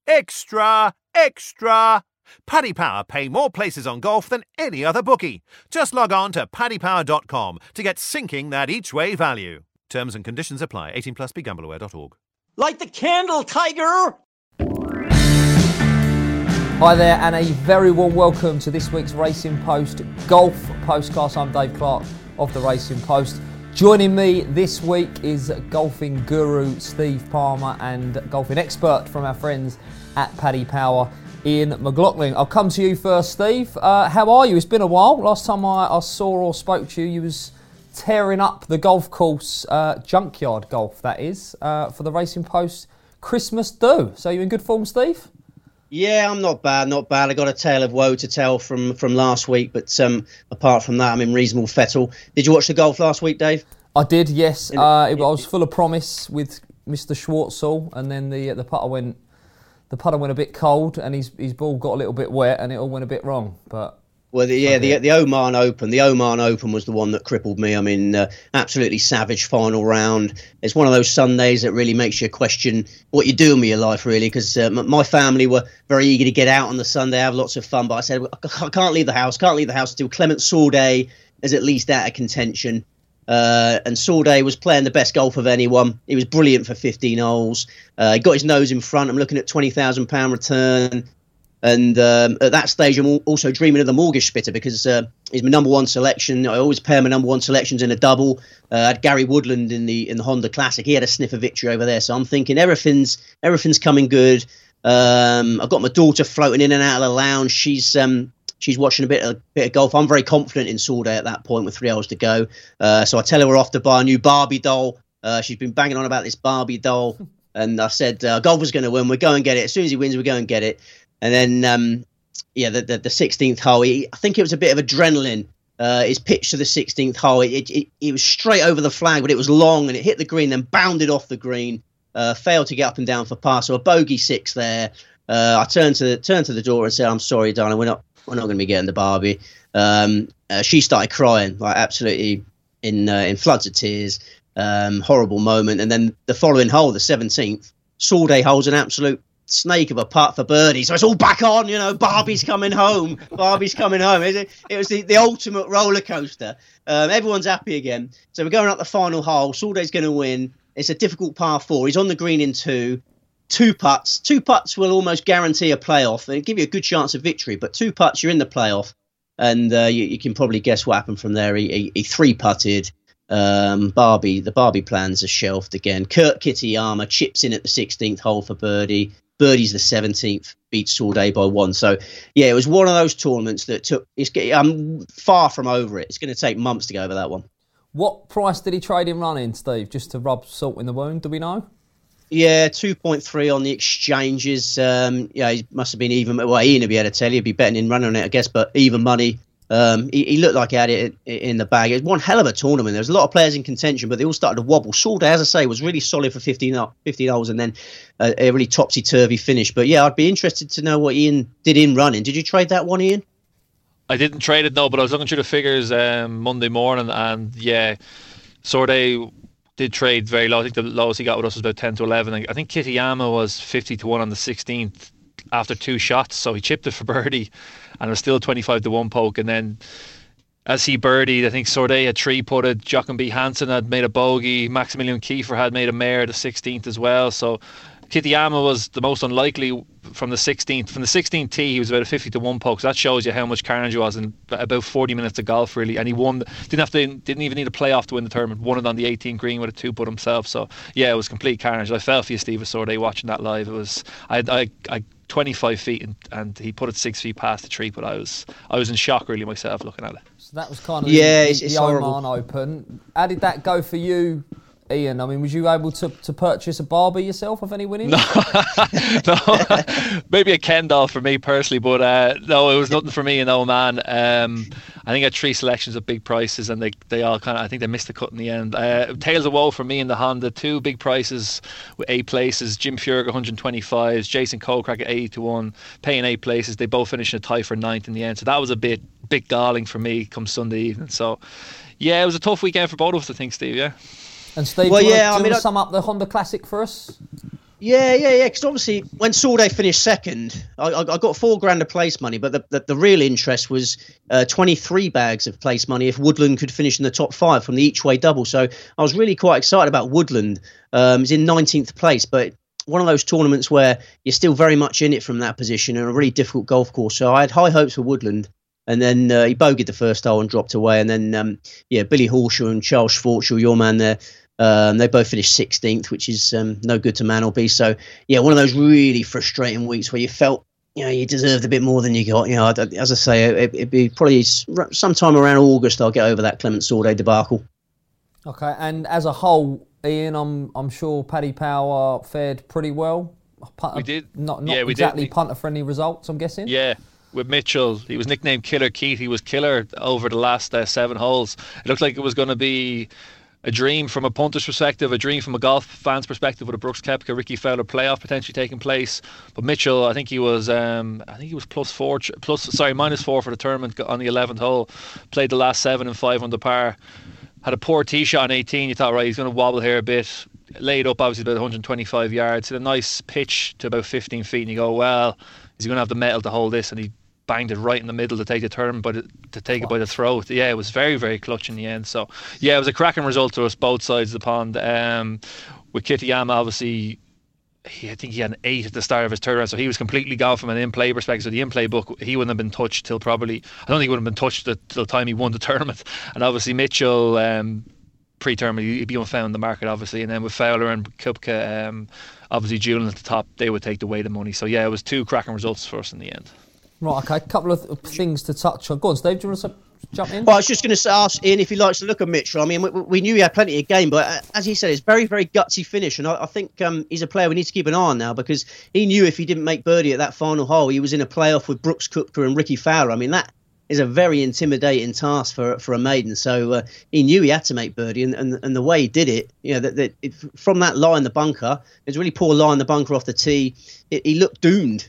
Extra, extra! Paddy Power pay more places on golf than any other bookie. Just log on to paddypower.com to get sinking that each-way value. Terms and conditions apply. 18 plus BeGambleAware.org. Light the candle, Tiger! Hi there, and a very warm welcome to this week's Racing Post Golf Postcast. I'm Dave Clark of the Racing Post. Joining me this week is golfing guru Steve Palmer and golfing expert from our friends at Paddy Power, Ian McLaughlin. I'll come to you first, Steve. How are you? It's been a while. Last time I saw or spoke to you, you was tearing up the golf course, junkyard golf, that is, for the Racing Post Christmas do. So you in good form, Steve? Yeah, I'm not bad. I got a tale of woe to tell from last week, but apart from that, I'm in reasonable fettle. Did you watch the golf last week, Dave? I did, yes. I was full of promise with Mr. Schwartzel, and then the putter went a bit cold, and his ball got a little bit wet, and it all went a bit wrong. But the Oman Open was the one that crippled me. I mean, absolutely savage final round. It's one of those Sundays that really makes you question what you're doing with your life, really, because my family were very eager to get out on the Sunday, have lots of fun, but I said, I can't leave the house until Clement Sorday is at least out of contention. And Sorday was playing the best golf of anyone. He was brilliant for 15 holes. He got his nose in front. I'm looking at £20,000 return. And at that stage, I'm also dreaming of the mortgage spitter because he's my number one selection. I always pair my number one selections in a double. I had Gary Woodland in the Honda Classic. He had a sniff of victory over there. So I'm thinking everything's coming good. I've got my daughter floating in and out of the lounge. She's watching a bit of golf. I'm very confident in Sorday at that point with 3 hours to go. So I tell her we're off to buy a new Barbie doll. She's been banging on about this Barbie doll. And I said, golfer's going to win. We'll go and get it. As soon as he wins, we go and get it. And then, the 16th hole, I think it was a bit of adrenaline. His pitch to the 16th hole, it was straight over the flag, but it was long and it hit the green, then bounded off the green, failed to get up and down for par. So a bogey 6 there. I turned to the daughter and said, I'm sorry, darling, we're not going to be getting the Barbie. She started crying, like absolutely in floods of tears. Horrible moment. And then the following hole, the 17th, Sorday holds an absolute snake of a putt for birdie, so it's all back on. Barbie's coming home. It was the ultimate roller coaster. Everyone's happy again, so we're going up the final hole. Sorday's going to win. It's a difficult par 4. He's on the green in two putts will almost guarantee a playoff and give you a good chance of victory, but 2 putts, you're in the playoff. And you can probably guess what happened from there. He 3-putted. The Barbie plans are shelved again. Kurt Kitayama chips in at the 16th hole for birdie. Birdie's the 17th, beats Sorday by 1. So, yeah, it was one of those tournaments that I'm far from over it. It's going to take months to go over that one. What price did he trade him running, Steve, just to rub salt in the wound? Do we know? Yeah, 2.3 on the exchanges. He must have been even. Well, Ian would be able to tell you. He'd be betting in running on it, I guess, but even money. He looked like he had it in the bag. It was one hell of a tournament. There was a lot of players in contention, but they all started to wobble. Sorday, as I say, was really solid for 15 holes and then a really topsy-turvy finish. But yeah, I'd be interested to know what Ian did in running. Did you trade that one, Ian? I didn't trade it, no, but I was looking through the figures Monday morning, and yeah, Sorday did trade very low. I think the lowest he got with us was about 10 to 11. I think Kitayama was 50 to 1 on the 16th after 2 shots, so he chipped it for birdie, and it was still 25 to 1 poke. And then as he birdied, I think Sorday had 3-putted, Jochen B. Hansen had made a bogey, Maximilian Kiefer had made a mare the 16th as well. So Kitayama was the most unlikely from the 16th. From the 16th tee, he was about a 50 to 1 poke. So that shows you how much carnage was in about 40 minutes of golf, really. And he won. Didn't even need a playoff to win the tournament. Won it on the 18th green with a 2-putt himself. So yeah, it was complete carnage. I fell for you, Steve Sorday, watching that live. It was I 25 feet and he put it 6 feet past the tree. But I was in shock, really, myself, looking at it. So that was kind of it's the Oman Open. How did that go for you, Ian? I mean, was you able to purchase a Barbie yourself of any winnings? No, maybe a Ken doll for me personally, but no, it was nothing for me in Oman. I think I had 3 selections at big prices, and they all I think they missed the cut in the end. Tales of woe for me in the Honda, 2 big prices with 8 places. Jim Furyk 125s, Jason Kokrak at 80 to 1, paying 8 places. They both finished in a tie for 9th in the end, so that was a bit galling for me come Sunday evening. So yeah, it was a tough weekend for both of us, I think, Steve. Yeah. And Steve, do you want to sum up the Honda Classic for us? Yeah. Because obviously, when Saudet finished second, I got $4,000 of place money, but the real interest was 23 bags of place money if Woodland could finish in the top 5 from the each way double. So I was really quite excited about Woodland. He's in 19th place, but one of those tournaments where you're still very much in it from that position and a really difficult golf course. So I had high hopes for Woodland. And then he bogeyed the first hole and dropped away. And then, Billy Horshaw and Charles Schwartzel, your man there, they both finished 16th, which is no good to Manelby. So, one of those really frustrating weeks where you felt, you deserved a bit more than you got. As I say, it'd be probably sometime around August I'll get over that Clement Saudet debacle. Okay, and as a whole, Ian, I'm sure Paddy Power fared pretty well. We did. Not exactly punter-friendly results, I'm guessing. Yeah. With Mitchell, he was nicknamed Killer Keith. He was killer over the last 7 holes. It looked like it was going to be a dream from a punter's perspective, a dream from a golf fan's perspective, with a Brooks Koepka, Ricky Fowler playoff potentially taking place. But Mitchell, I think he was -4 for the tournament on the 11th hole. Played the last 7 and 5 under par. Had a poor tee shot on 18. You thought, right, he's going to wobble here a bit. Laid up obviously about 125 yards. Hit a nice pitch to about 15 feet, and you go, well, is he going to have the metal to hold this? And he banged it right in the middle to take the turn, but to take it by the throat. Yeah, it was very, very clutch in the end. So, it was a cracking result to us, both sides of the pond. With Kitayama, obviously, I think he had an 8 at the start of his third round, so he was completely gone from an in-play perspective. So the in-play book, he wouldn't have been touched till probably, I don't think he would have been touched till the time he won the tournament. And obviously Mitchell, pre-tournament, he'd be unfound in the market, obviously. And then with Fowler and Koepka, obviously Julian at the top, they would take the weight of money. So it was 2 cracking results for us in the end. Right, okay, a couple of things to touch on. Go on, Steve, do you want to jump in? Well, I was just going to ask Ian if he likes to look at Mitchell. I mean, we knew he had plenty of game, but as he said, it's very, very gutsy finish. And I think he's a player we need to keep an eye on now, because he knew if he didn't make birdie at that final hole, he was in a playoff with Brooks Koepka and Ricky Fowler. I mean, that is a very intimidating task for a maiden. So he knew he had to make birdie, and the way he did it, from that lie in the bunker, it was a really poor lie in the bunker off the tee. He looked doomed.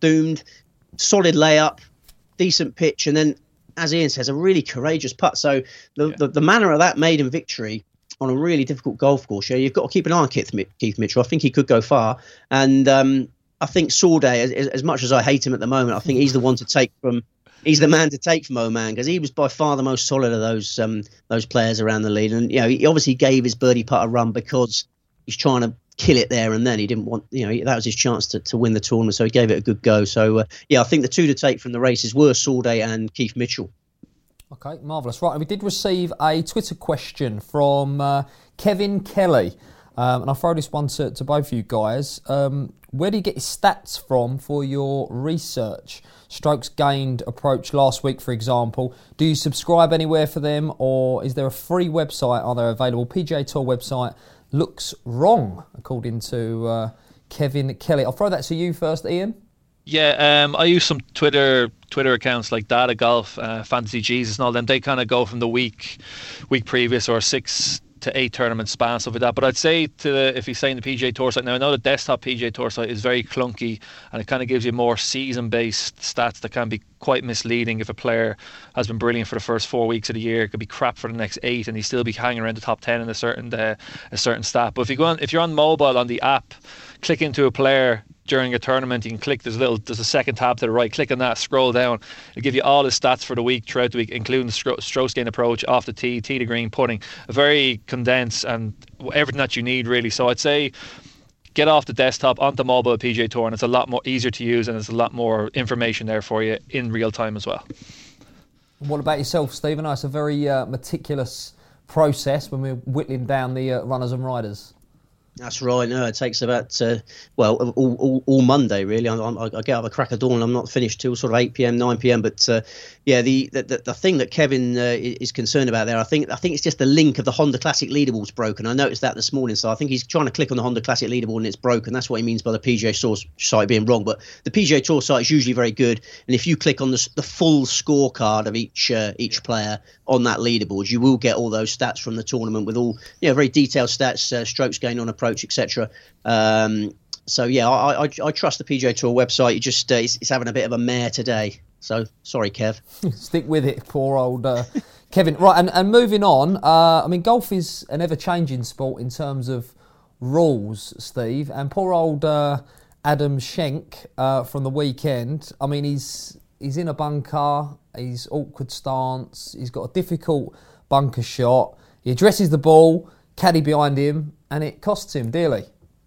Solid layup, decent pitch, and then, as Ian says, a really courageous putt. So the manner of that maiden victory on a really difficult golf course, you've got to keep an eye on Keith Mitchell. I think he could go far, and I think Saudet, as much as I hate him at the moment, I think he's the one to take from. He's the man to take from Oman, because he was by far the most solid of those players around the lead, and he obviously gave his birdie putt a run because he's trying to kill it there and then. He didn't want, that was his chance to win the tournament, so he gave it a good go. So I think the 2 to take from the races were Saudet and Keith Mitchell. Okay, marvellous. Right, and we did receive a Twitter question from Kevin Kelly, and I'll throw this one to both of you guys. Where do you get your stats from for your research? Strokes gained approach last week, for example. Do you subscribe anywhere for them, or is there a free website? Are they available? PGA Tour website looks wrong, according to Kevin Kelly. I'll throw that to you first, Ian. Yeah, I use some Twitter accounts like Data Golf, Fantasy Jesus, and all them. They kind of go from the week previous, or 6 to 8 tournament span, stuff like that. But I'd say if you're saying the PGA Tour site, now I know the desktop PGA Tour site is very clunky, and it kind of gives you more season-based stats that can be quite misleading. If a player has been brilliant for the first 4 weeks of the year, it could be crap for the next 8, and he still be hanging around the top 10 in a certain stat. But if you're on mobile on the app, click into a player during a tournament, you can click, there's a second tab to the right, click on that, scroll down, it'll give you all the stats for the week, throughout the week, including the strokes gained approach, off the tee to green, putting, very condensed, and everything that you need really. So I'd say get off the desktop onto mobile at PGA Tour, and it's a lot more easier to use, and there's a lot more information there for you in real time as well. What about yourself, Stephen? It's a very meticulous process when we're whittling down the runners and riders. That's right. No, it takes about all Monday really. I get up a crack of dawn. I'm not finished till sort of 8 p.m, 9 p.m. But the thing that Kevin is concerned about there, I think it's just the link of the Honda Classic leaderboard's broken. I noticed that this morning, so I think he's trying to click on the Honda Classic leaderboard and it's broken. That's what he means by the PGA Tour site being wrong. But the PGA Tour site is usually very good, and if you click on the full scorecard of each player on that leaderboard, you will get all those stats from the tournament with all very detailed stats, strokes gained on approach, etc. I trust the PGA Tour website. It's having a bit of a mare today. So sorry, Kev. Stick with it, poor old Kevin. Right, and moving on. Golf is an ever-changing sport in terms of rules, Steve, and poor old Adam Schenk from the weekend. I mean, he's in a bunker, he's awkward stance, he's got a difficult bunker shot. He addresses the ball, caddy behind him, and it costs him dearly.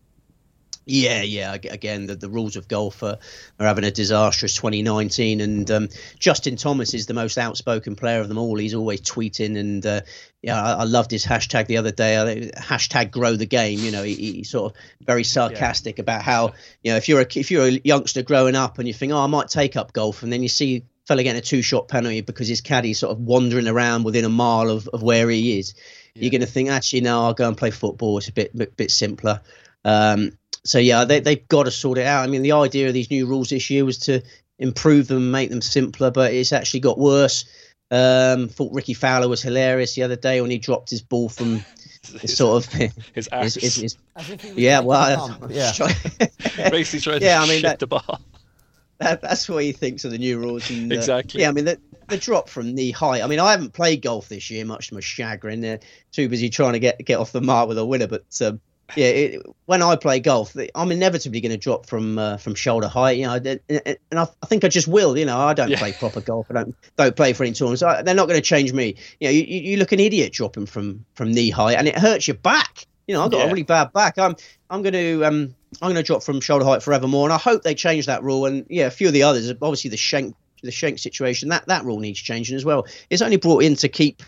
Yeah. Again, the rules of golf are having a disastrous 2019, and Justin Thomas is the most outspoken player of them all. He's always tweeting, and I loved his hashtag the other day. Hashtag grow the game. You know, he's sort of very sarcastic about how, you know, if you're a youngster growing up and you think, I might take up golf, and then you see a fella getting a 2-shot penalty because his caddy's sort of wandering around within a mile of where he is. Yeah. You're going to think, actually, no, I'll go and play football. It's a bit simpler. So, yeah, they've got to sort it out. I mean, the idea of these new rules this year was to improve them, make them simpler, but it's actually got worse. Thought Ricky Fowler was hilarious the other day when he dropped his ball from sort of his arse. Yeah, well, basically trying to shit the ball. That's what he thinks of the new rules. And, exactly. Yeah, I mean, the drop from knee height. I mean, I haven't played golf this year, much to my chagrin. They're too busy trying to get off the mark with a winner, but. When I play golf, I'm inevitably going to drop from shoulder height, you know, and I think I just will. You know, I don't play proper golf. I don't play for any tournaments. They're not going to change me. You know, you look an idiot dropping from knee height, and it hurts your back. You know, I've got a really bad back. I'm going to drop from shoulder height forevermore, and I hope they change that rule. And a few of the others, obviously the Schenk situation, that rule needs changing as well. It's only brought in to keep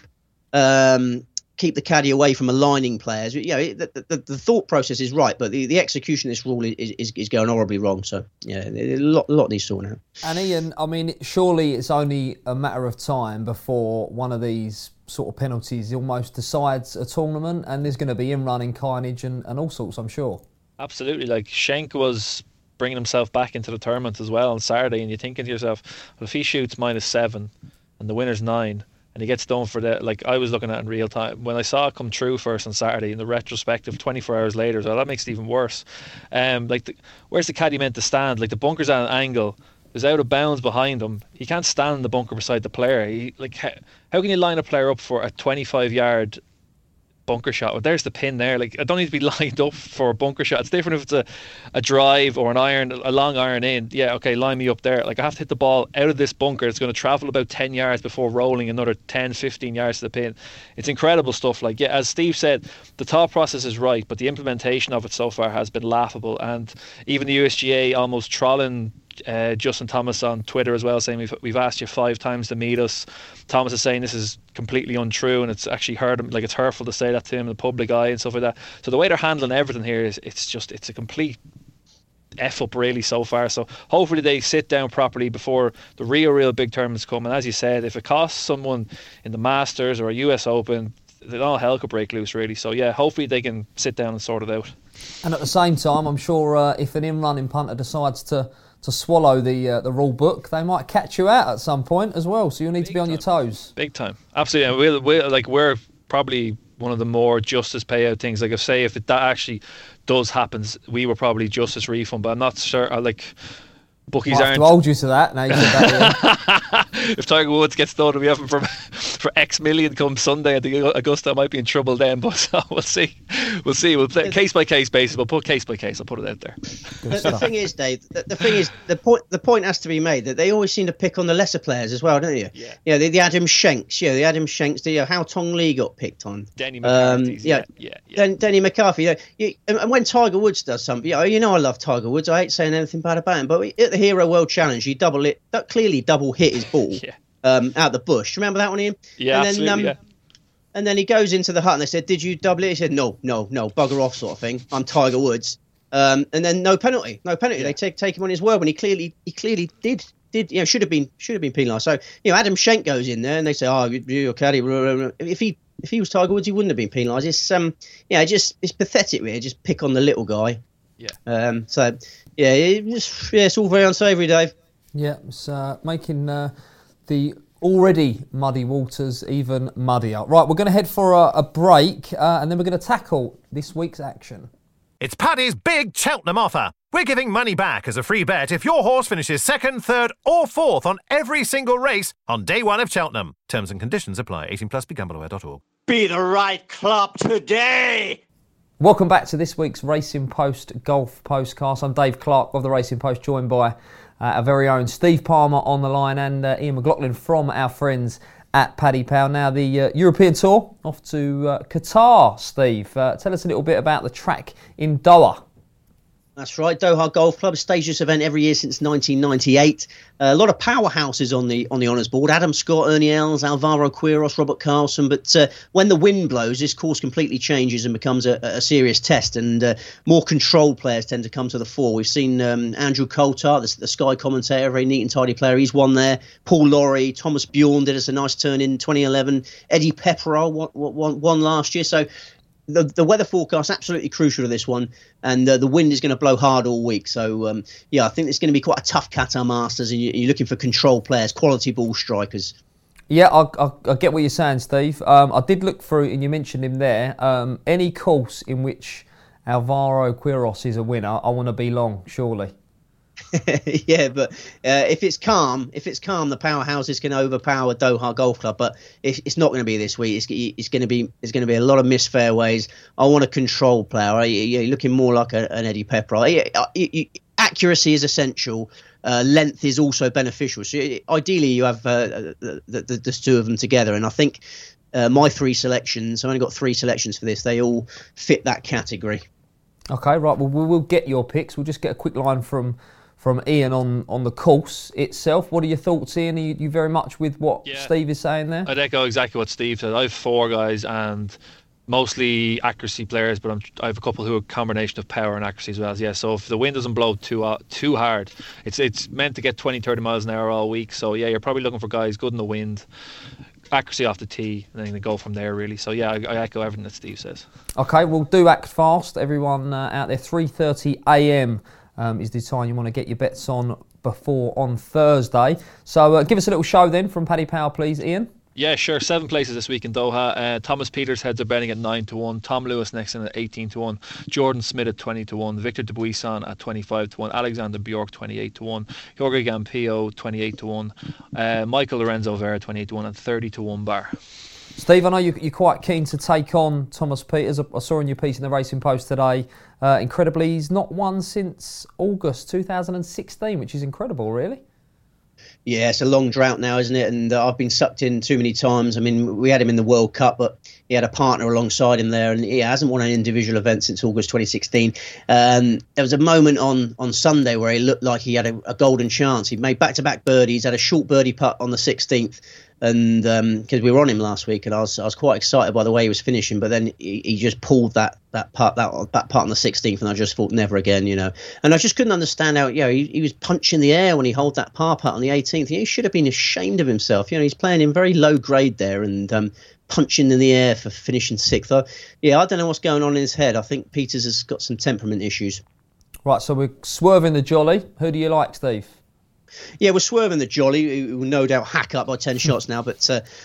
the caddy away from aligning players. You know, the thought process is right, but the execution of this rule is going horribly wrong. So, a lot needs sorting out. And Ian, I mean, surely it's only a matter of time before one of these sort of penalties almost decides a tournament, and there's going to be in-running carnage and all sorts, I'm sure. Absolutely. Like, Schenk was bringing himself back into the tournament as well on Saturday, and you're thinking to yourself, well, if he shoots -7 and the winner's 9, and he gets done for that. Like, I was looking at it in real time when I saw it come true first on Saturday. In the retrospective, 24 hours later, so that makes it even worse. Where's the caddy meant to stand? Like, the bunker's at an angle. There's out of bounds behind him. He can't stand in the bunker beside the player. How can you line a player up for a 25-yard bunker shot? Well, there's the pin there. Like, I don't need to be lined up for a bunker shot. It's different if it's a drive or a long iron in. Yeah, okay, line me up there. Like, I have to hit the ball out of this bunker. It's going to travel about 10 yards before rolling another 10, 15 yards to the pin. It's incredible stuff. Like, as Steve said, the thought process is right, but the implementation of it so far has been laughable. And even the USGA almost trolling Justin Thomas on Twitter as well, saying we've asked you 5 times to meet us. Thomas is saying this is completely untrue, and it's actually it's hurtful to say that to him in the public eye and stuff like that. So the way they're handling everything here is it's a complete F up really so far. So hopefully they sit down properly before the real big tournaments come. And as you said, if it costs someone in the Masters or a US Open, then all hell could break loose really. So hopefully they can sit down and sort it out. And at the same time, I'm sure if an in-running punter decides to swallow the rule book, they might catch you out at some point as well. So you'll need to be on your toes. Big time, absolutely. And we're probably one of the more justice payout things. Like, if that actually does happen, we were probably justice refund, but I'm not sure. Bookies aren't. To hold you to that. Now you said that. If Tiger Woods gets done, we have him for X million come Sunday at the Augusta, I might be in trouble then. But we'll see. We'll play case by case basis. We'll put case by case. I'll put it out there. The thing is, Dave. The thing is, the point has to be made that they always seem to pick on the lesser players as well, don't you? Yeah. The Adam Schenks. The Adam Schenks. How Tong Lee got picked on. Denny McCarthy. Denny McCarthy. And when Tiger Woods does something, I love Tiger Woods. I hate saying anything bad about him, but at the Hero World Challenge, he clearly double hit his ball out the bush. Remember that one, Ian? Yeah, and then, absolutely. And then he goes into the hut and they said, "Did you double it?" He said, "No, bugger off," sort of thing. I'm Tiger Woods. And then no penalty. They take him on his word when he clearly did. Should have been penalised. So Adam Schenk goes in there and they say, "Oh, you're caddy." If he was Tiger Woods, he wouldn't have been penalised. It's it's pathetic. Really, just pick on the little guy. Yeah. It's all very unsavoury, Dave. Yeah, it's making the already muddy waters even muddier. Right, we're going to head for a break, and then we're going to tackle this week's action. It's Paddy's big Cheltenham offer. We're giving money back as a free bet if your horse finishes 2nd, 3rd or 4th on every single race on day 1 of Cheltenham. Terms and conditions apply. 18+, begambleaware.org. Be the right club today. Welcome back to this week's Racing Post Golf Postcast. I'm Dave Clark of the Racing Post, joined by our very own Steve Palmer on the line and Ian McLaughlin from our friends at Paddy Power. Now the European Tour off to Qatar, Steve. Tell us a little bit about the track in Doha. That's right, Doha Golf Club staged this event every year since 1998. A lot of powerhouses on the honours board: Adam Scott, Ernie Els, Alvaro Quiros, Robert Carlson. But when the wind blows, this course completely changes and becomes a serious test, and more controlled players tend to come to the fore. We've seen Andrew Coulthard, the Sky commentator, a very neat and tidy player. He's won there. Paul Lawrie, Thomas Bjorn did us a nice turn in 2011. Eddie Pepperell won last year. So the weather forecast absolutely crucial to this one, and the wind is going to blow hard all week. So I think it's going to be quite a tough Qatar Masters, and you're looking for control players, quality ball strikers. Yeah, I get what you're saying, Steve. I did look through, and you mentioned him there. Any course in which Alvaro Quiros is a winner, I want to be long, surely. Yeah, but if it's calm, the powerhouses can overpower Doha Golf Club. But it's not going to be this week. It's going to be a lot of missed fairways. I want a control player. You're looking more like an Eddie Pepperell. Accuracy is essential. Length is also beneficial. So ideally, you have the two of them together. And I think my three selections, I've only got three selections for this. They all fit that category. Okay, right. Well, we'll get your picks. We'll just get a quick line from Ian on the course itself. What are your thoughts, Ian? Are you very much with what Steve is saying there? I'd echo exactly what Steve said. I have four guys and mostly accuracy players, but I have a couple who are a combination of power and accuracy as well. Yeah, so if the wind doesn't blow too hard, it's meant to get 20-30 miles an hour all week. So yeah, you're probably looking for guys good in the wind, accuracy off the tee, and then they go from there really. So yeah, I echo everything that Steve says. Okay, we'll do act fast. Everyone out there, 3:30 a.m. Is the time you want to get your bets on before on Thursday. So give us a little show then from Paddy Power, please, Ian. Yeah, sure. 7 places this week in Doha. Thomas Peters heads are betting at 9-1. Tom Lewis next in at 18-1. Jordan Smith at 20-1. Victor Dubuisson at 25-1. Alexander Bjork 28-1. Jorge Campillo 28-1. Michael Lorenzo Vera 28-1 and 30-1 bar. Steve, I know you're quite keen to take on Thomas Peters. I saw in your piece in the Racing Post today, incredibly, he's not won since August 2016, which is incredible, really. Yeah, it's a long drought now, isn't it? And I've been sucked in too many times. I mean, we had him in the World Cup, but he had a partner alongside him there, and he hasn't won an individual event since August 2016. There was a moment on Sunday where he looked like he had a golden chance. He made back-to-back birdies, had a short birdie putt on the 16th, and because we were on him last week, and I was quite excited by the way he was finishing, but then he just pulled that putt on the 16th, and I just thought never again, And I just couldn't understand how he was punching the air when he held that par putt on the 18th. He should have been ashamed of himself. He's playing in very low grade there and punching in the air for finishing sixth. I don't know what's going on in his head. I think Peters has got some temperament issues. Right, so we're swerving the jolly. Who do you like, Steve? Yeah, we're swerving the jolly. We will no doubt hack up by 10 shots now. But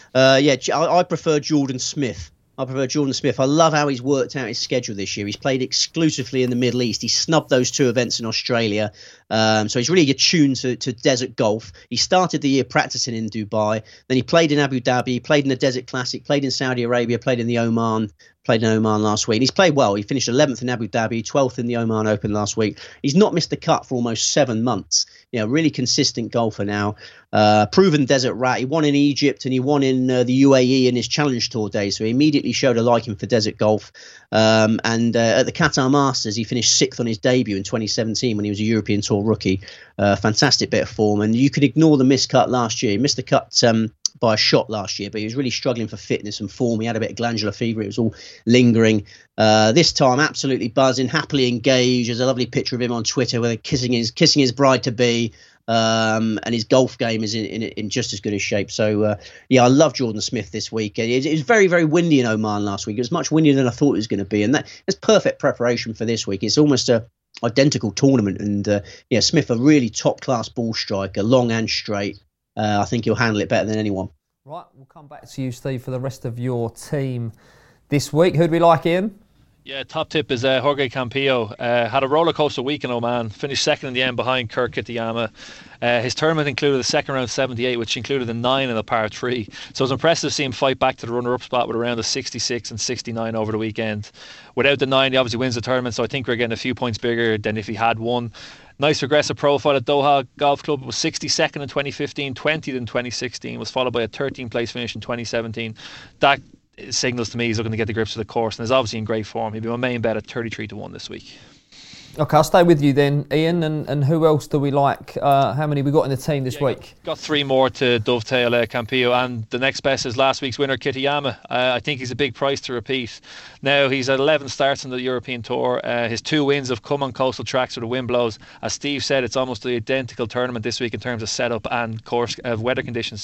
I prefer Jordan Smith. I love how he's worked out his schedule this year. He's played exclusively in the Middle East. He snubbed those two events in Australia. So he's really attuned to desert golf. He started the year practicing in Dubai. Then he played in Abu Dhabi, played in the Desert Classic, played in Saudi Arabia, played in Oman last week. And he's played well. He finished 11th in Abu Dhabi, 12th in the Oman Open last week. He's not missed the cut for almost 7 months. Really consistent golfer now. Proven desert rat. He won in Egypt and he won in the UAE in his Challenge Tour days. So he immediately showed a liking for desert golf. And at the Qatar Masters, he finished 6th on his debut in 2017 when he was a European Tour rookie. Fantastic bit of form. And you could ignore the missed cut last year. He missed the cut by a shot last year, but he was really struggling for fitness and form. He had a bit of glandular fever. It was all lingering. This time, absolutely buzzing, happily engaged. There's a lovely picture of him on Twitter where kissing his bride-to-be. And his golf game is in just as good a shape. So, I love Jordan Smith this week. It was very, very windy in Oman last week. It was much windier than I thought it was going to be. And that's perfect preparation for this week. It's almost a identical tournament. And, Smith, a really top-class ball striker, long and straight. I think he'll handle it better than anyone. Right, we'll come back to you, Steve, for the rest of your team this week. Who do we like, Ian? Yeah, top tip is Jorge Campillo. Had a roller coaster week in Oman, finished second in the end behind Kurt Kitayama. His tournament included the second round 78, which included a 9 and a par 3. So it was impressive to see him fight back to the runner-up spot with around a 66 and 69 over the weekend. Without the 9, he obviously wins the tournament, so I think we're getting a few points bigger than if he had won. Nice progressive profile at Doha Golf Club. It was 62nd in 2015, 20th in 2016, was followed by a 13th place finish in 2017. That signals to me he's looking to get the grips of the course and is obviously in great form. He'll be my main bet at 33-1 this week. Okay, I'll stay with you then, Ian. And who else do we like? How many we got in the team this week? Got 3 more to dovetail Campillo, and the next best is last week's winner, Kitayama. I think he's a big price to repeat. Now, he's at 11 starts on the European Tour. His 2 wins have come on coastal tracks where the wind blows. As Steve said, it's almost the identical tournament this week in terms of setup and course weather conditions.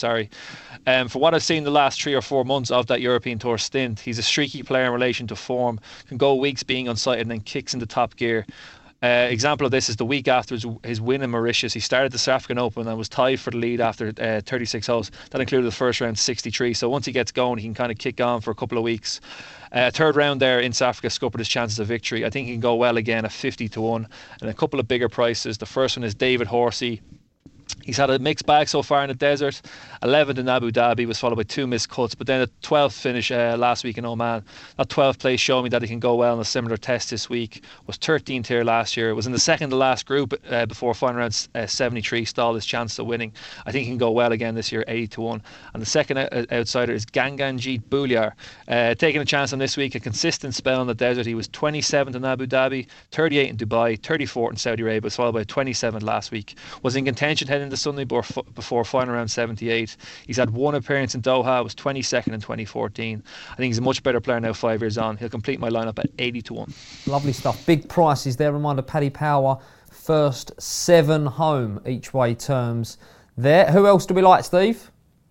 For what I've seen the last 3 or 4 months of that European Tour stint, he's a streaky player in relation to form, can go weeks being unsighted and then kicks into top gear. Example of this is the week after his win in Mauritius. He started the South African Open and was tied for the lead after 36 holes. That included the first round 63. So once he gets going, he can kind of kick on for a couple of weeks. Third round there in South Africa scuppered his chances of victory. I think he can go well again at 50-1. And a couple of bigger prices. The first one is David Horsey. He's had a mixed bag so far in the desert. 11th in Abu Dhabi, was followed by 2 missed cuts, but then a 12th finish last week in Oman. That 12th place showed me that he can go well in a similar test this week. Was 13th here last year. Was in the second to last group before final round 73 stalled his chance of winning. I think he can go well again this year, 80-1. And the second outsider is Ganganjeet Bhullar. Taking a chance on this week, a consistent spell in the desert. He was 27th in Abu Dhabi, 38th in Dubai, 34th in Saudi Arabia, was followed by 27th last week. Was in contention heading into Sunday before final round 78. He's had 1 appearance in Doha, was 22nd in 2014. I think he's a much better player now 5 years on. He'll complete my lineup at 80-1. Lovely stuff. Big prices there. Reminder, Paddy Power, first 7 home each way terms there. Who else do we like, Steve?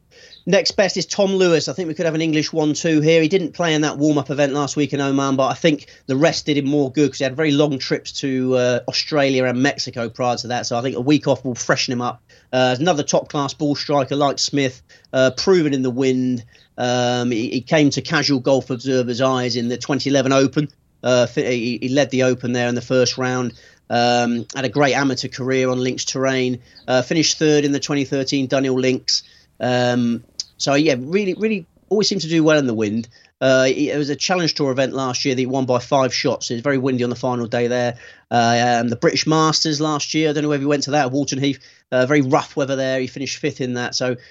Next best is Tom Lewis. I think we could have an English 1-2 here. He didn't play in that warm-up event last week in Oman, but I think the rest did him more good because he had very long trips to Australia and Mexico prior to that. So I think a week off will freshen him up. Another top-class ball striker like Smith, proven in the wind. He came to casual golf observers' eyes in the 2011 Open. He led the Open there in the first round. Had a great amateur career on links terrain. Finished 3rd in the 2013 Dunhill Links. So yeah, really always seemed to do well in the wind. It was a Challenge Tour event last year that he won by 5 shots. It was very windy on the final day there. The British Masters last year, I don't know whether he went to that, Walton Heath. Very rough weather there. He finished 5th in that. So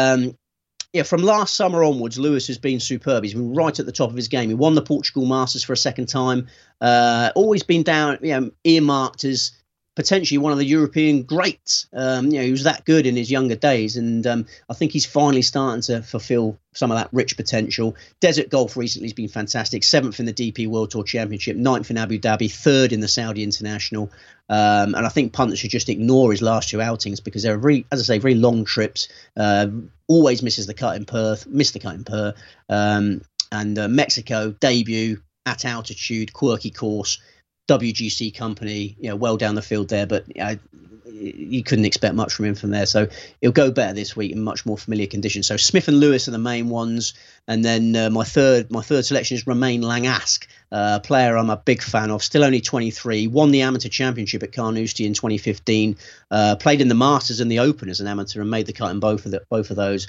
from last summer onwards, Lewis has been superb. He's been right at the top of his game. He won the Portugal Masters for a second time. Always been down, earmarked as potentially one of the European greats. He was that good in his younger days, and I think he's finally starting to fulfil some of that rich potential. Desert Golf recently has been fantastic. 7th in the DP World Tour Championship, 9th in Abu Dhabi, 3rd in the Saudi International. And I think punters should just ignore his last 2 outings because they're very long trips. Always misses the cut in Perth, missed the cut in Perth. And Mexico debut at altitude, quirky course. WGC company, well down the field there, but you couldn't expect much from him from there. So he'll go better this week in much more familiar conditions. So Smith and Lewis are the main ones, and then my third selection is Romain Langasque, player I'm a big fan of. Still only 23, won the amateur championship at Carnoustie in 2015. Played in the Masters and the Open as an amateur and made the cut in both of those.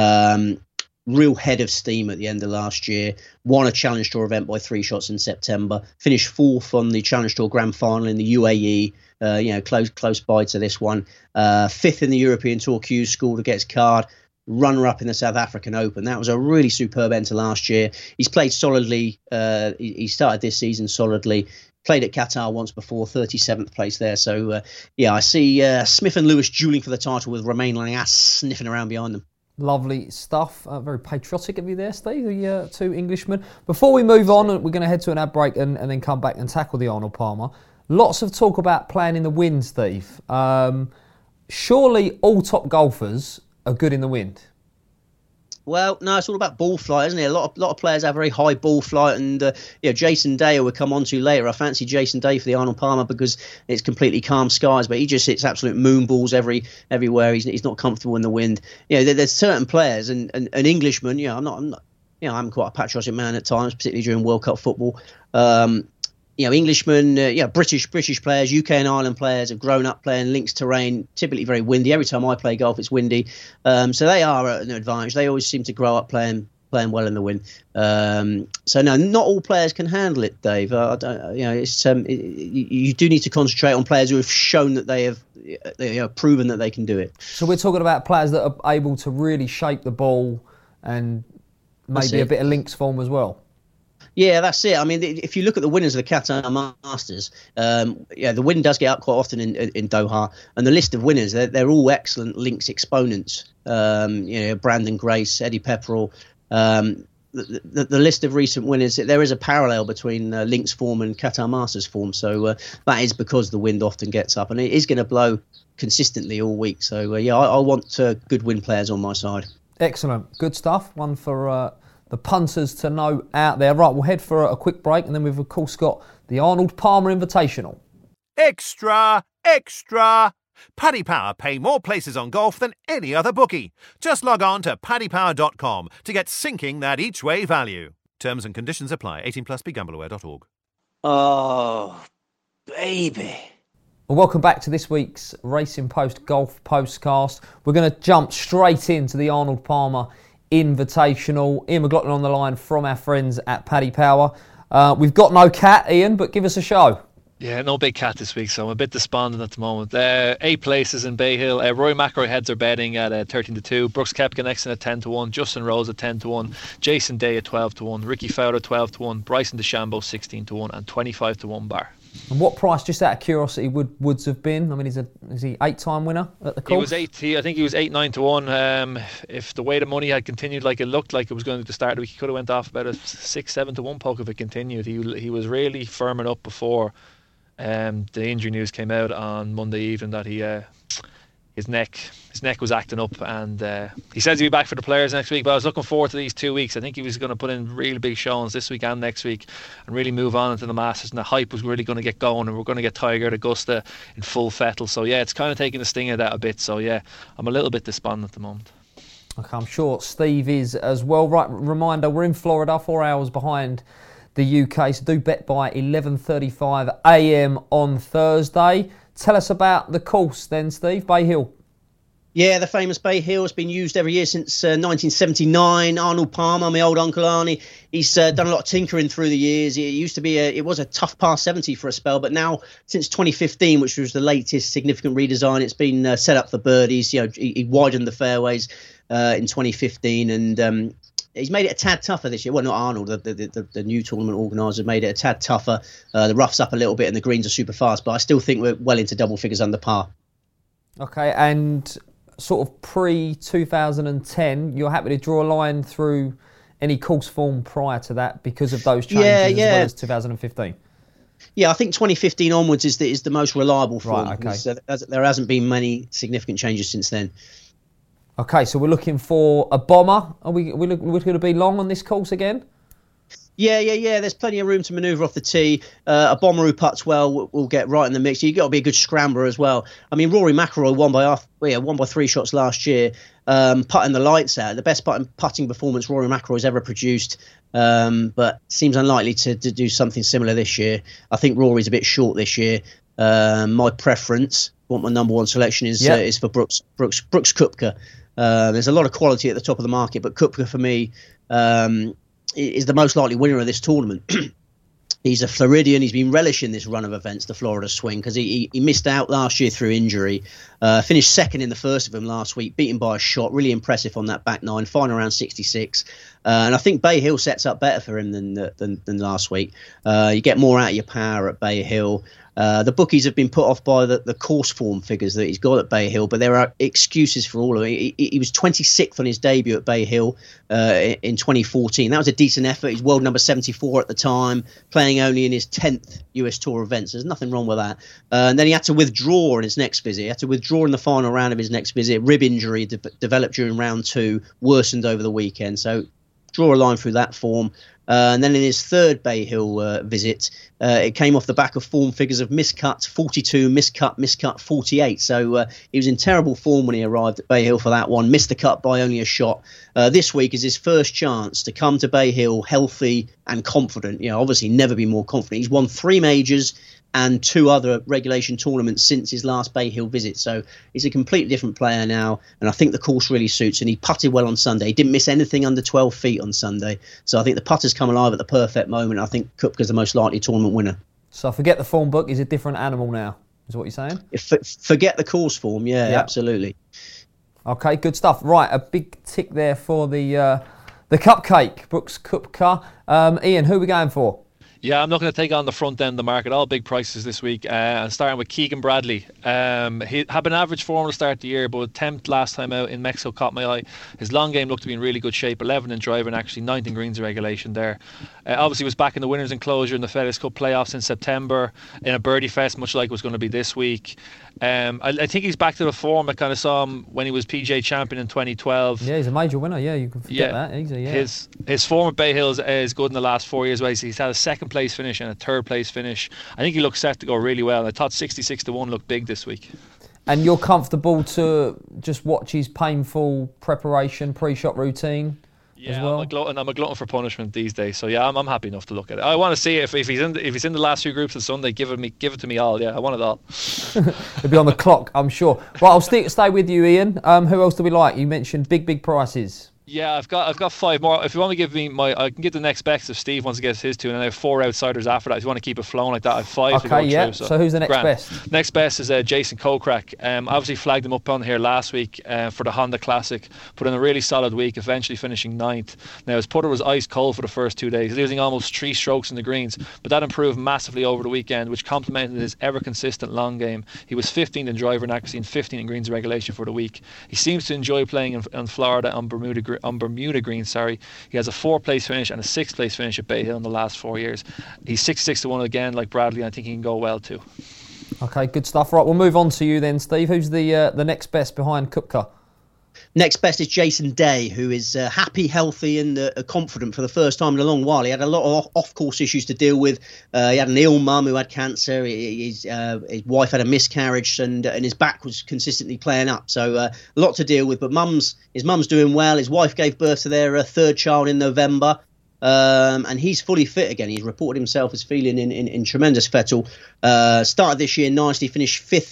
Real head of steam at the end of last year. Won a Challenge Tour event by 3 shots in September. Finished 4th on the Challenge Tour Grand Final in the UAE. Close by to this one. 5th in the European Tour Q School to get his card. Runner-up in the South African Open. That was a really superb end to last year. He's played solidly. He started this season solidly. Played at Qatar once before, 37th place there. So, I see Smith and Lewis dueling for the title with Romain Langasque sniffing around behind them. Lovely stuff. Very patriotic of you there, Steve, the 2 Englishmen. Before we move on, we're going to head to an ad break and then come back and tackle the Arnold Palmer. Lots of talk about playing in the wind, Steve. Surely all top golfers are good in the wind. Well, no, it's all about ball flight, isn't it? A lot of players have very high ball flight, and Jason Day, who we'll come on to later. I fancy Jason Day for the Arnold Palmer because it's completely calm skies, but he just hits absolute moon balls everywhere. He's not comfortable in the wind. There's certain players, and an Englishman. I'm not I'm quite a patriotic man at times, particularly during World Cup football. Englishmen, British players, UK and Ireland players have grown up playing links terrain, typically very windy. Every time I play golf, it's windy. So they are at an advantage. They always seem to grow up playing well in the wind. So no, not all players can handle it, Dave. You do need to concentrate on players who have shown that they have proven that they can do it. So we're talking about players that are able to really shape the ball and maybe a bit of links form as well. Yeah, that's it. I mean, if you look at the winners of the Qatar Masters, the wind does get up quite often in Doha, and the list of winners, they're all excellent links exponents. Brandon Grace, Eddie Pepperell. The list of recent winners, there is a parallel between links form and Qatar Masters form. So that is because the wind often gets up, and it is going to blow consistently all week. So I want good wind players on my side. Excellent, good stuff. One for the punters to know out there. Right, we'll head for a quick break, and then we've of course got the Arnold Palmer Invitational. Extra, extra! Paddy Power pay more places on golf than any other bookie. Just log on to paddypower.com to get sinking that each-way value. Terms and conditions apply. 18 plus BeGambleAware.org. Oh, baby. Well, welcome back to this week's Racing Post Golf Postcast. We're going to jump straight into the Arnold Palmer Invitational. Ian McLaughlin on the line from our friends at Paddy Power. We've got no cat, Ian, but give us a show. Yeah, no big cat this week, so I'm a bit despondent at the moment. 8 places in Bay Hill. Rory McIlroy heads are betting at 13-2. Brooks Koepka next in at 10-1. Justin Rose at 10-1. Jason Day at 12-1. Ricky Fowler 12-1. Bryson DeChambeau 16-1 and 25-1 bar. And what price, just out of curiosity, would Woods have been? I mean, is he 8-time winner at the course? I think he was 8-9-1. If the way the money had continued like it looked like it was going to start, he could have went off about a 6-7-1 poke if it continued. He was really firming up before the injury news came out on Monday evening that his neck was acting up, and he says he'll be back for the Players next week, but I was looking forward to these 2 weeks. I think he was going to put in really big showings this week and next week and really move on into the Masters, and the hype was really going to get going, and we're going to get Tiger at Augusta in full fettle. So yeah, it's kind of taking the sting out of that a bit. So yeah, I'm a little bit despondent at the moment. Okay, I'm sure Steve is as well. Right, reminder, we're in Florida, 4 hours behind the UK, so do bet by 11:35 a.m. on Thursday. Tell us about the course then, Steve. Bay Hill. Yeah, the famous Bay Hill has been used every year since 1979. Arnold Palmer, my old Uncle Arnie, he's done a lot of tinkering through the years. It used to be it was a tough par 70 for a spell, but now since 2015, which was the latest significant redesign, it's been set up for birdies. He widened the fairways in 2015, and he's made it a tad tougher this year. Well, not Arnold. The new tournament organiser made it a tad tougher. The rough's up a little bit and the greens are super fast, but I still think we're well into double figures under par. Okay, and sort of pre-2010, you're happy to draw a line through any course form prior to that because of those changes as well as 2015? Yeah, I think 2015 onwards is the most reliable form. Right, okay. There hasn't been many significant changes since then. Okay, so we're looking for a bomber. We're going to be long on this course again? Yeah. There's plenty of room to manoeuvre off the tee. A bomber who putts well will get right in the mix. You've got to be a good scrambler as well. I mean, Rory McIlroy won by 3 shots last year, putting the lights out. The best putting performance Rory McIlroy's ever produced, but seems unlikely to do something similar this year. I think Rory's a bit short this year. My preference, my number one selection is for Brooks Koepka. There's a lot of quality at the top of the market, but Koepka for me is the most likely winner of this tournament. He's a Floridian. He's been relishing this run of events, the Florida Swing, because he missed out last year through injury. Finished second in the first of them last week, beaten by a shot. Really impressive on that back nine, final around 66. And I think Bay Hill sets up better for him than last week. You get more out of your power at Bay Hill. The bookies have been put off by the course form figures that he's got at Bay Hill, but there are excuses for all of it. He was 26th on his debut at Bay Hill in 2014. That was a decent effort. He's world number 74 at the time, playing only in his 10th US Tour event. So there's nothing wrong with that. And then he had to withdraw in his next visit. He had to withdraw in the final round of his next visit. Rib injury developed during round 2, worsened over the weekend. So draw a line through that form. And then in his third Bay Hill visit, it came off the back of form figures of miscut 42, miscut 48. So he was in terrible form when he arrived at Bay Hill for that one, missed the cut by only a shot. This week is his first chance to come to Bay Hill healthy and confident. Obviously never been more confident. He's won 3 majors and 2 other regulation tournaments since his last Bay Hill visit. So he's a completely different player now, and I think the course really suits, and he putted well on Sunday. He didn't miss anything under 12 feet on Sunday. So I think the putter's come alive at the perfect moment. I think Koepka's the most likely tournament winner. So forget the form book, he's a different animal now, is what you're saying? Forget the course form, yeah, absolutely. Okay, good stuff. Right, a big tick there for the cupcake, Brooks Koepka. Ian, who are we going for? Yeah, I'm not going to take on the front end of the market. All big prices this week. Starting with Keegan Bradley. He had an average form to start the year, but attempt last time out in Mexico caught my eye. His long game looked to be in really good shape. 11 in driving, actually 9 in greens regulation there. Obviously was back in the winners' enclosure in the FedEx Cup playoffs in September in a birdie fest, much like it was going to be this week. I think he's back to the form I kind of saw him when he was PGA champion in 2012. Yeah, he's a major winner. Yeah, you can forget that easily. Yeah. His form at Bay Hill is good in the last 4 years. He's had a second place finish and a third place finish. I think he looks set to go really well. I thought 66-1 looked big this week. And you're comfortable to just watch his painful preparation, pre-shot routine? Yeah, well? I'm a glutton for punishment these days. So yeah, I'm happy enough to look at it. I want to see it. If he's in the last 2 groups on Sunday, give it to me all. Yeah, I want it all. He'll be on the clock, I'm sure. Right, I'll stay with you, Ian. Who else do we like? You mentioned big prices. Yeah, I've got 5 more. If you want to give me I can give the next best if Steve wants to get his 2, and then I have 4 outsiders after that. If you want to keep it flowing like that, I have 5 to go through. So who's the next best? Next best is Jason Kokrak. Obviously flagged him up on here last week for the Honda Classic. Put in a really solid week, eventually finishing 9th. Now his putter was ice cold for the first 2 days, losing almost 3 strokes in the greens, but that improved massively over the weekend, which complemented his ever consistent long game. He was 15th in driver and accuracy and 15th in greens regulation for the week. He seems to enjoy playing in Florida on Bermuda Green. He has a 4th place finish and a 6th place finish at Bay Hill in the last 4 years. He's 66-1 again, like Bradley. I think he can go well too. Okay, good stuff. Right, we'll move on to you then, Steve. Who's the next best behind Koepka? Next best is Jason Day, who is happy, healthy and confident for the first time in a long while. He had a lot of off-course issues to deal with. He had an ill mum who had cancer. His wife had a miscarriage, and his back was consistently playing up. So a lot to deal with. But his mum's doing well. His wife gave birth to their 3rd child in November. And he's fully fit again. He's reported himself as feeling in tremendous fettle. Started this year nicely, finished 5th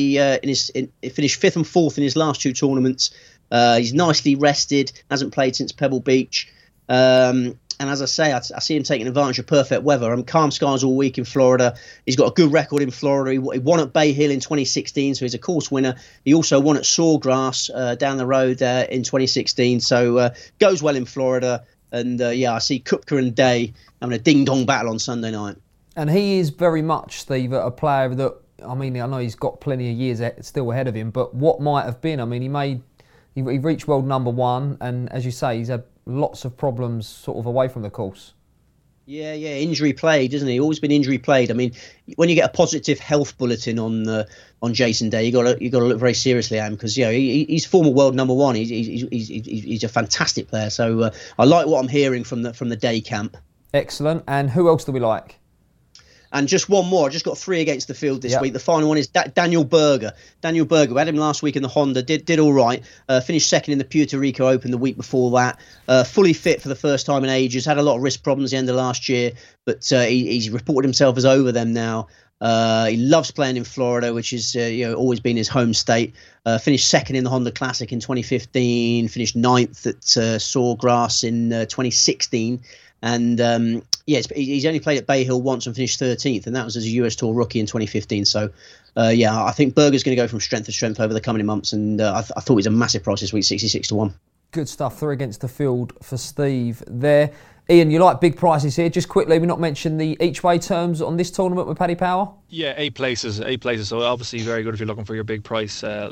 finished 5th and 4th in his last 2 tournaments. He's nicely rested, hasn't played since Pebble Beach. And as I say, I see him taking advantage of perfect weather. Calm skies all week in Florida. He's got a good record in Florida. He won at Bay Hill in 2016, so he's a course winner. He also won at Sawgrass down the road in 2016, so goes well in Florida. And I see Koepka and Day having a ding-dong battle on Sunday night. And he is very much, Steve, a player that, I know he's got plenty of years still ahead of him, but what might have been? He reached world number 1, and as you say, he's had lots of problems sort of away from the course. Yeah, injury plagued, isn't he? Always been injury plagued. When you get a positive health bulletin on Jason Day, you got to look very seriously at him, because he's former world number 1. He's a fantastic player. So I like what I'm hearing from the Day camp. Excellent. And who else do we like? And just one more. I just got 3 against the field this week. The final one is Daniel Berger. Daniel Berger, we had him last week in the Honda, did all right. Finished 2nd in the Puerto Rico Open the week before that. Fully fit for the first time in ages. Had a lot of wrist problems at the end of last year, but he's reported himself as over them now. He loves playing in Florida, which is always been his home state. Finished 2nd in the Honda Classic in 2015. Finished 9th at Sawgrass in 2016. And he's only played at Bay Hill once and finished 13th, and that was as a US Tour rookie in 2015. So, I think Berger's going to go from strength to strength over the coming months, and I thought he's a massive price this week, 66-1. Good stuff. 3 against the field for Steve there. Ian, you like big prices here. Just quickly, we not mention the each-way terms on this tournament with Paddy Power? Yeah, 8 places. So obviously very good if you're looking for your big price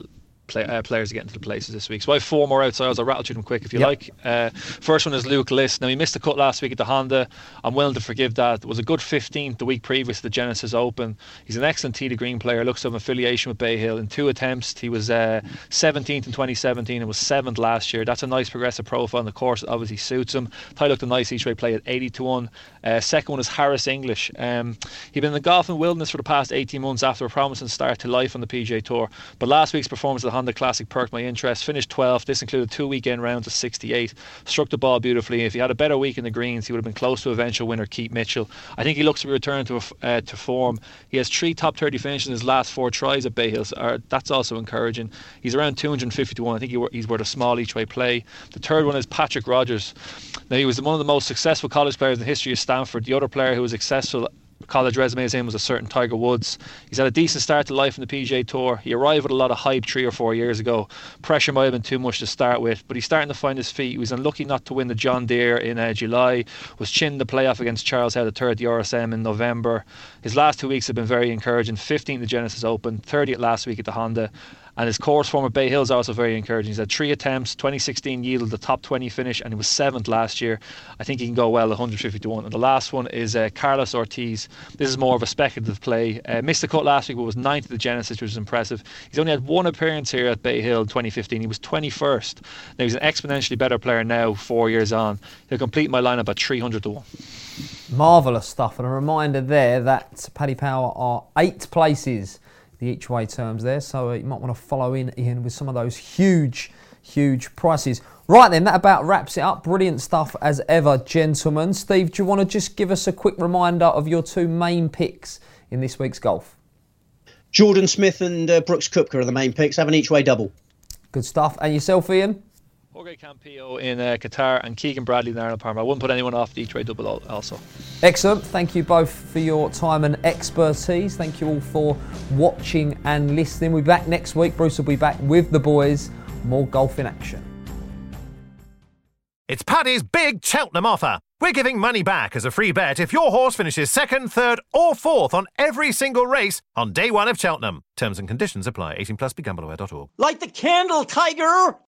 players to get into the places this week. So I have 4 more outsiders. I'll rattle through them quick if you like. First one is Luke List. Now, he missed the cut last week at the Honda. I'm willing to forgive that. It was a good 15th the week previous to the Genesis Open. He's an excellent tee to green player. Looks to have an affiliation with Bay Hill. In 2 attempts, he was 17th in 2017 and was 7th last year. That's a nice progressive profile, and the course obviously suits him. Ty looked a nice each way play at 80-1. Second one is Harris English. He'd been in the golfing wilderness for the past 18 months after a promising start to life on the PGA Tour. But last week's performance at the Honda Classic perked my interest. Finished 12th. This included 2 weekend rounds of 68. Struck the ball beautifully. If he had a better week in the greens, he would have been close to eventual winner Keith Mitchell. I think he looks to be returned to form. He has 3 top 30 finishes in his last 4 tries at Bay Hill. That's also encouraging. He's around 250-1. I think he's worth a small each way play. The third one is Patrick Rogers. Now, he was one of the most successful college players in the history of Stanford. The other player who was successful college resume as him was a certain Tiger Woods. He's had a decent start to life in the PGA Tour. He arrived with a lot of hype 3 or 4 years ago. Pressure might have been too much to start with, but he's starting to find his feet. He was unlucky not to win the John Deere in July, was chinned the playoff against Charles Head III at the RSM in November. His last 2 weeks have been very encouraging. 15th at the Genesis Open, 30th last week at the Honda. And his course form at Bay Hill is also very encouraging. He's had 3 attempts, 2016 yielded the top 20 finish, and he was 7th last year. I think he can go well 150-1. And the last one is Carlos Ortiz. This is more of a speculative play. Missed the cut last week, but was 9th at the Genesis, which is impressive. He's only had 1 appearance here at Bay Hill in 2015. He was 21st. Now, he's an exponentially better player now, 4 years on. He'll complete my lineup at 300-1. Marvellous stuff. And a reminder there that Paddy Power are 8 places the each way terms there, so you might want to follow in Ian with some of those huge prices. Right then, that about wraps it up. Brilliant stuff as ever, gentlemen. Steve, do you want to just give us a quick reminder of your 2 main picks in this week's golf? Jordan Smith and Brooks Koepka are the main picks. Have an each way double. Good stuff. And yourself, Ian? Jorge Campillo in Qatar and Keegan Bradley in Arnold Palmer. I wouldn't put anyone off the each way double also. Excellent. Thank you both for your time and expertise. Thank you all for watching and listening. We'll be back next week. Bruce will be back with the boys. More golf in action. It's Paddy's big Cheltenham offer. We're giving money back as a free bet if your horse finishes 2nd, 3rd or 4th on every single race on day 1 of Cheltenham. Terms and conditions apply. 18+, begambleaware.org. Light the candle, Tiger!